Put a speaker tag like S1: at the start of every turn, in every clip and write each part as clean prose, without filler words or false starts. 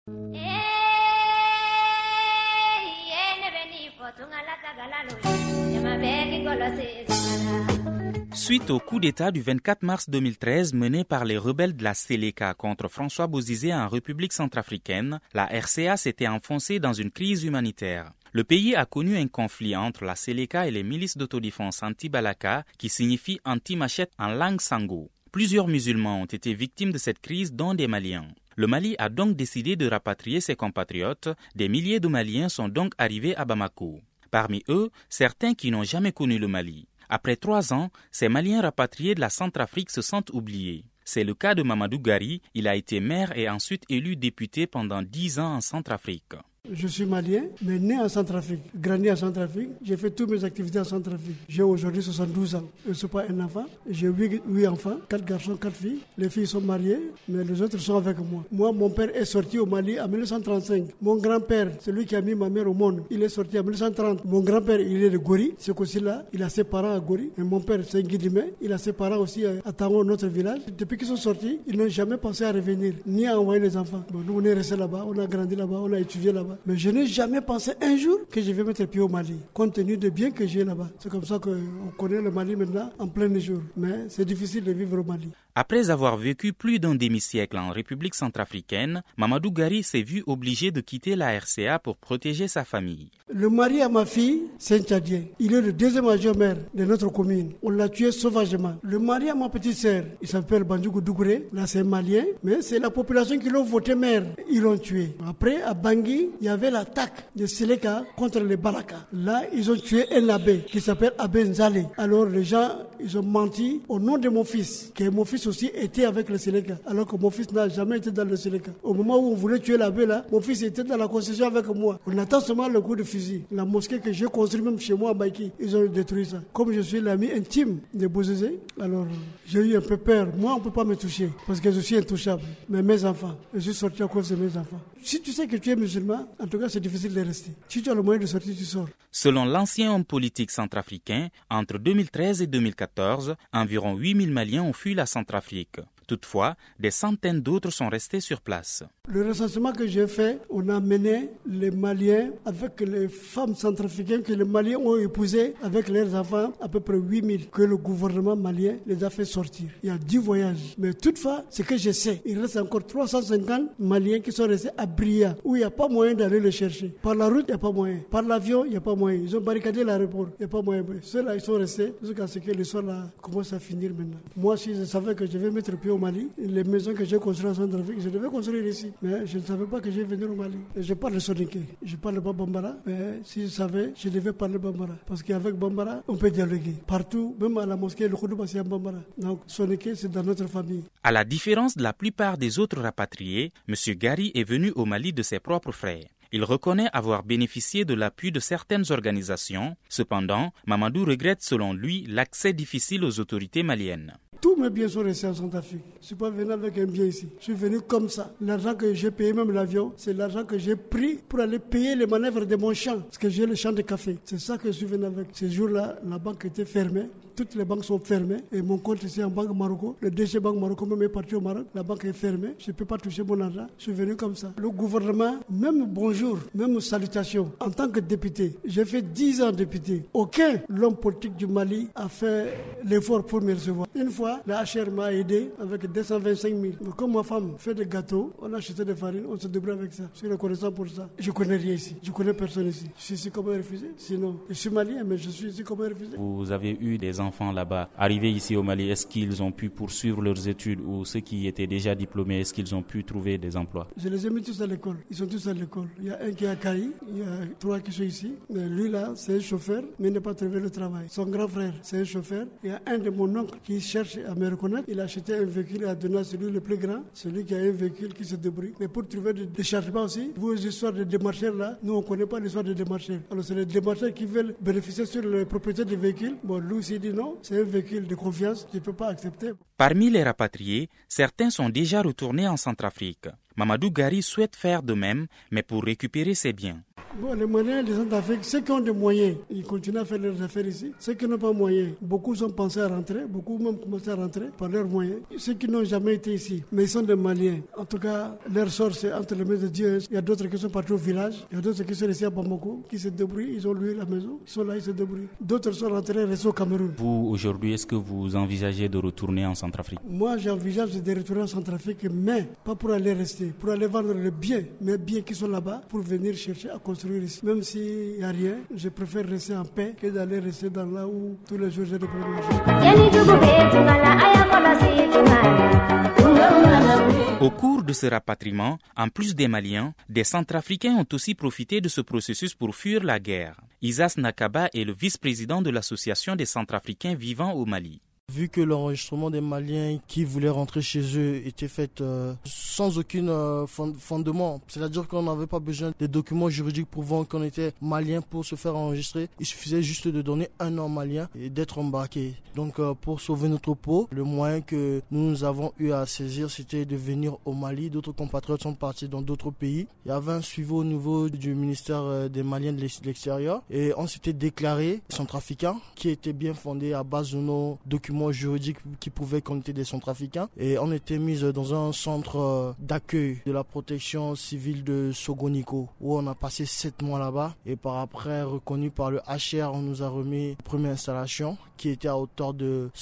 S1: Suite au coup d'État du 24 mars 2013 mené par les rebelles de la Séléka contre François Bozizé en République centrafricaine, la RCA s'était enfoncée dans une crise humanitaire. Le pays a connu un conflit entre la Séléka et les milices d'autodéfense anti-Balaka qui signifie anti-machette en langue sango. Plusieurs musulmans ont été victimes de cette crise, dont des Maliens. Le Mali a donc décidé de rapatrier ses compatriotes. Des milliers de Maliens sont donc arrivés à Bamako. Parmi eux, certains qui n'ont jamais connu le Mali. Après 3 ans, ces Maliens rapatriés de la Centrafrique se sentent oubliés. C'est le cas de Mamadou Gari. Il a été maire et ensuite élu député pendant 10 ans en Centrafrique.
S2: Je suis malien, mais né en Centrafrique, grandi en Centrafrique. J'ai fait toutes mes activités en Centrafrique. J'ai aujourd'hui 72 ans. Je ne suis pas un enfant. J'ai 8 enfants, 4 garçons, 4 filles. Les filles sont mariées, mais les autres sont avec moi. Moi, mon père est sorti au Mali en 1935. Mon grand-père, celui qui a mis ma mère au monde, il est sorti en 1930. Mon grand-père, il est de Gori. C'est qu'aussi là, il a ses parents à Gori. Et mon père, c'est un Guidimé. Il a ses parents aussi à Tango, notre village. Depuis qu'ils sont sortis, ils n'ont jamais pensé à revenir, ni à envoyer les enfants. Bon, nous, on est restés là-bas, on a grandi là-bas, on a étudié là-bas. Mais je n'ai jamais pensé un jour que je vais mettre pied au Mali, compte tenu des biens que j'ai là-bas. C'est comme ça qu'on connaît le Mali maintenant en plein jour. Mais c'est difficile de vivre au Mali.
S1: Après avoir vécu plus d'un demi-siècle en République centrafricaine, Mamadou Gari s'est vu obligé de quitter la RCA pour protéger sa famille.
S2: Le mari à ma fille, c'est un Tchadien. Il est le deuxième adjoint-maire de notre commune. On l'a tué sauvagement. Le mari à ma petite sœur, il s'appelle Bandjougou Dougouré. Là, c'est un Malien, mais c'est la population qui l'a voté maire. Ils l'ont tué. Après, à Bangui, il y avait l'attaque de Séléka contre les Balaka. Là, ils ont tué un abbé qui s'appelle Abbé Nzale. Alors, les gens, ils ont menti au nom de mon fils, que mon fils aussi était avec le Séléka, alors que mon fils n'a jamais été dans le Séléka. Au moment où on voulait tuer l'abbé là, mon fils était dans la concession avec moi. On attend seulement le coup de fusil. La mosquée que j'ai construite même chez moi à Baïki, ils ont détruit ça. Comme je suis l'ami intime de Bozizé, alors j'ai eu un peu peur. Moi, on ne peut pas me toucher parce que je suis intouchable. Mais mes enfants, je suis sorti à cause de mes enfants. Si tu sais que tu es musulman, en tout cas, c'est difficile de rester. Si tu as le moyen de sortir, tu sors.
S1: Selon l'ancien homme politique centrafricain, entre 2013 et 2014, environ 8000 Maliens ont fui la Centrafrique. Toutefois, des centaines d'autres sont restés sur place.
S2: Le recensement que j'ai fait, on a mené les Maliens avec les femmes centrafricaines que les Maliens ont épousées avec leurs enfants, à peu près 8000, que le gouvernement malien les a fait sortir. Il y a 10 voyages. Mais toutefois, ce que je sais, il reste encore 350 Maliens qui sont restés à Bria, où il n'y a pas moyen d'aller les chercher. Par la route, il n'y a pas moyen. Par l'avion, il n'y a pas moyen. Ils ont barricadé l'aéroport. Il n'y a pas moyen. Ceux-là, ils sont restés jusqu'à ce que l'histoire là commence à finir maintenant. Moi, si je savais que je vais mettre pied au Mali, les maisons que j'ai construites en Centrafrique, je devais construire ici. Mais je ne savais pas que je vais venir au Mali. Et je parle de Soninké, je parle pas Bambara, mais si je savais, je devais parler Bambara. Parce qu'avec Bambara, on peut dialoguer. Partout, même à la mosquée, le Khoudouba, c'est en Bambara. Donc Soninké, c'est dans notre famille.
S1: À la différence de la plupart des autres rapatriés, M. Gari est venu au Mali de ses propres frais. Il reconnaît avoir bénéficié de l'appui de certaines organisations. Cependant, Mamadou regrette selon lui l'accès difficile aux autorités maliennes.
S2: Tous mes biens sont restés en Centrafrique. Je ne suis pas venu avec un bien ici. Je suis venu comme ça. L'argent que j'ai payé, même l'avion, c'est l'argent que j'ai pris pour aller payer les manœuvres de mon champ. Parce que j'ai le champ de café. C'est ça que je suis venu avec. Ce jour-là, la banque était fermée. Toutes les banques sont fermées. Et mon compte ici en Banque Maroco, le DG Banque Maroco même est parti au Maroc. La banque est fermée. Je ne peux pas toucher mon argent. Je suis venu comme ça. Le gouvernement, même bonjour, même salutations. En tant que député, j'ai fait 10 ans député. Aucun homme politique du Mali a fait l'effort pour me recevoir. Une fois, la HR m'a aidé avec 225 000. Mais comme ma femme fait des gâteaux, on a acheté des farines, on se débrouille avec ça. Je suis reconnaissant pour ça. Je ne connais rien ici. Je ne connais personne ici. Je suis ici comme un réfugié. Sinon, je suis malien, mais je suis ici comme un réfugié.
S1: Vous avez eu des enfants là-bas. Arrivés ici au Mali, est-ce qu'ils ont pu poursuivre leurs études ou ceux qui étaient déjà diplômés, est-ce qu'ils ont pu trouver des emplois?
S2: Je les ai mis tous à l'école. Ils sont tous à l'école. Il y a un qui est à Caï, il y a 3 qui sont ici. Mais lui là, c'est un chauffeur, mais il n'a pas trouvé le travail. Son grand frère, c'est un chauffeur. Il y a un de mon oncle qui cherche à me reconnaître. Il a acheté un véhicule et a donné à celui le plus grand, celui qui a un véhicule qui se débrouille. Mais pour trouver des chargements aussi, vos histoires de démarcheurs là, nous on ne connaît pas l'histoire des démarcheurs. Alors c'est les démarcheurs qui veulent bénéficier sur le propriétaire du véhicule. Bon, lui aussi dit non, c'est un véhicule de confiance, je ne peux pas accepter.
S1: Parmi les rapatriés, certains sont déjà retournés en Centrafrique. Mamadou Gari souhaite faire de même, mais pour récupérer ses biens.
S2: Bon, les Maliens des Centrafrique, ceux qui ont des moyens, ils continuent à faire leurs affaires ici. Ceux qui n'ont pas de moyens, beaucoup sont pensés à rentrer, beaucoup même commencé à rentrer par leurs moyens. Ceux qui n'ont jamais été ici, mais ils sont des Maliens. En tout cas, leur sort, c'est entre les mains de Dieu. Il y a d'autres qui sont partis au village, il y a d'autres qui sont restés à Bamako, qui se débrouillent, ils ont loué la maison, ils sont là, ils se débrouillent. D'autres sont rentrés, restés au Cameroun.
S1: Vous, aujourd'hui, est-ce que vous envisagez de retourner en Centrafrique?
S2: Moi, j'envisage de retourner en Centrafrique, mais pas pour aller rester, pour aller vendre les biens, mes biens qui sont là-bas, pour venir chercher à construire ici. Même s'il n'y a rien, je préfère rester en paix que d'aller rester dans là où tous les jours j'ai des problèmes.
S1: Au cours de ce rapatriement, en plus des Maliens, des Centrafricains ont aussi profité de ce processus pour fuir la guerre. Isas Nakaba est le vice-président de l'association des Centrafricains vivant au Mali.
S3: Vu que l'enregistrement des Maliens qui voulaient rentrer chez eux était fait sans aucun fondement, c'est-à-dire qu'on n'avait pas besoin de documents juridiques prouvant qu'on était malien pour se faire enregistrer. Il suffisait juste de donner un nom malien et d'être embarqué. Donc pour sauver notre peau, le moyen que nous avons eu à saisir, c'était de venir au Mali. D'autres compatriotes sont partis dans d'autres pays. Il y avait un suivi au niveau du ministère des Maliens de l'extérieur et on s'était déclaré centrafricain qui était bien fondé à base de nos documents juridiques qui prouvaient qu'on était des Centrafricains, et on était mis dans un centre d'accueil de la protection civile de Sogoniko où on a passé 7 mois là-bas, et par après reconnu par le HR, on nous a remis une première installation qui était à hauteur de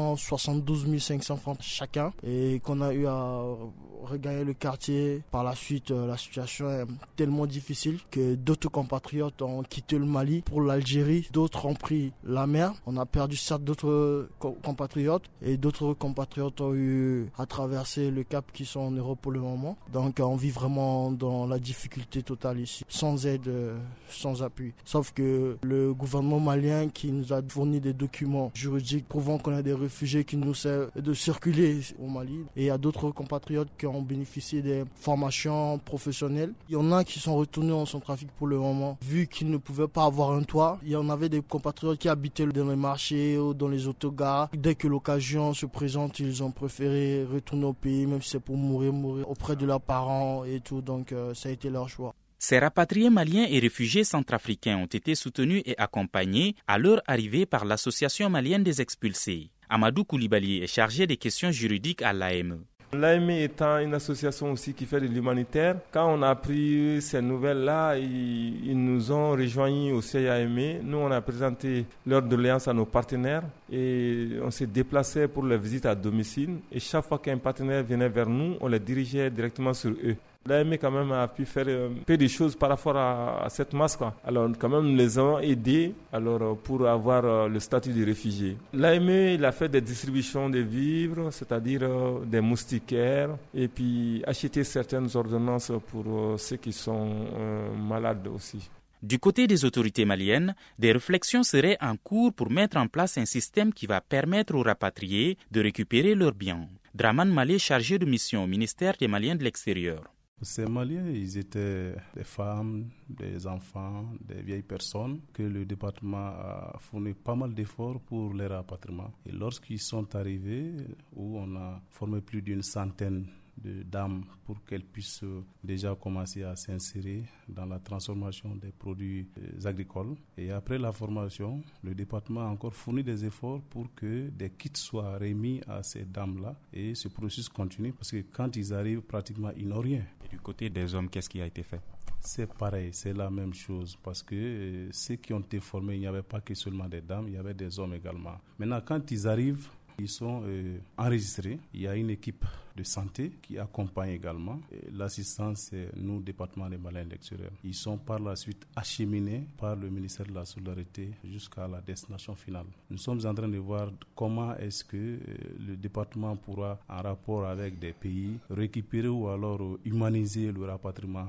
S3: 172 500 francs chacun et qu'on a eu à regagner le quartier. Par la suite, la situation est tellement difficile que d'autres compatriotes ont quitté le Mali pour l'Algérie, d'autres ont pris la mer. On a perdu certes d'autres compatriotes et d'autres compatriotes ont eu à traverser le Cap qui sont en Europe pour le moment. Donc on vit vraiment dans la difficulté totale ici, sans aide, sans appui. Sauf que le gouvernement malien qui nous a fourni des documents juridiques prouvant qu'on a des réfugiés qui nous servent de circuler au Mali. Et il y a d'autres compatriotes qui ont bénéficié des formations professionnelles. Il y en a qui sont retournés en Centrafrique pour le moment, vu qu'ils ne pouvaient pas avoir un toit. Il y en avait des compatriotes qui habitaient dans les marchés ou dans les autogares. Dès que l'occasion se présente, ils ont préféré retourner au pays, même si c'est pour mourir auprès de leurs parents et tout. Donc ça a été leur choix.
S1: Ces rapatriés maliens et réfugiés centrafricains ont été soutenus et accompagnés à leur arrivée par l'Association malienne des expulsés. Amadou Koulibaly est chargé des questions juridiques à l'AME.
S4: L'AME étant une association aussi qui fait de l'humanitaire, quand on a appris ces nouvelles-là, ils nous ont rejoints au CIAME. Nous, on a présenté leur doléance à nos partenaires et on s'est déplacé pour les visites à domicile. Et chaque fois qu'un partenaire venait vers nous, on les dirigeait directement sur eux. L'AME quand même a pu faire un peu de choses par rapport à cette masse, quoi. Alors quand même nous les avons aidés pour avoir le statut de réfugié. L'AME il a fait des distributions de vivres, c'est-à-dire des moustiquaires, et puis acheter certaines ordonnances pour ceux qui sont malades aussi.
S1: Du côté des autorités maliennes, des réflexions seraient en cours pour mettre en place un système qui va permettre aux rapatriés de récupérer leurs biens. Draman Malé, chargé de mission au ministère des Maliens de l'extérieur.
S5: Ces Maliens, ils étaient des femmes, des enfants, des vieilles personnes que le département a fourni pas mal d'efforts pour les rapatriements. Et lorsqu'ils sont arrivés, où on a formé plus d'une centaine de dames pour qu'elles puissent déjà commencer à s'insérer dans la transformation des produits agricoles. Et après la formation, le département a encore fourni des efforts pour que des kits soient remis à ces dames-là. Et ce processus continue parce que quand ils arrivent, pratiquement, ils n'ont rien.
S1: Et du côté des hommes, qu'est-ce qui a été fait ?
S5: C'est pareil, c'est la même chose parce que ceux qui ont été formés, il n'y avait pas que seulement des dames, il y avait des hommes également. Maintenant, quand ils arrivent, ils sont enregistrés. Il y a une équipe de santé qui accompagne également. L'assistance, c'est nous, département des Maliens de l'extérieur. Ils sont par la suite acheminés par le ministère de la Solidarité jusqu'à la destination finale. Nous sommes en train de voir comment est-ce que le département pourra, en rapport avec des pays, récupérer ou alors humaniser le rapatriement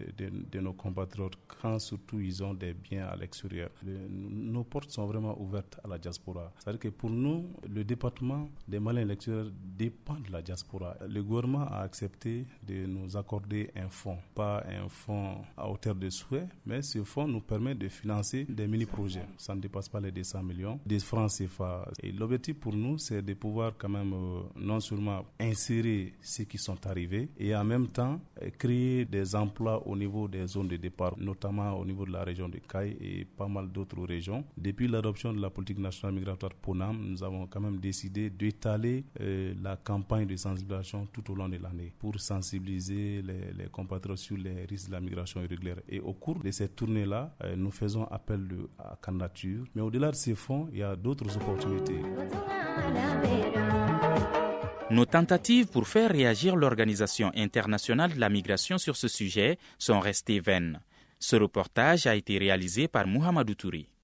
S5: de nos compatriotes quand surtout ils ont des biens à l'extérieur. Nos portes sont vraiment ouvertes à la diaspora. C'est-à-dire que pour nous, le département des Maliens de l'extérieur dépend de la diaspora. le gouvernement a accepté de nous accorder un fonds, pas un fonds à hauteur de souhait, mais ce fonds nous permet de financer des mini-projets. Ça ne dépasse pas les 200 millions de francs CFA. Et l'objectif pour nous, c'est de pouvoir quand même non seulement insérer ceux qui sont arrivés et en même temps créer des emplois au niveau des zones de départ, notamment au niveau de la région de Caille et pas mal d'autres régions. Depuis l'adoption de la politique nationale migratoire PONAM, nous avons quand même décidé d'étaler la campagne de sensibilisation tout au long de l'année pour sensibiliser les compatriotes sur les risques de la migration irrégulière. Et au cours de cette tournée-là, nous faisons appel à candidature. Mais au-delà de ces fonds, il y a d'autres opportunités.
S1: Nos tentatives pour faire réagir l'Organisation internationale de la migration sur ce sujet sont restées vaines. Ce reportage a été réalisé par Mohamedou Touri.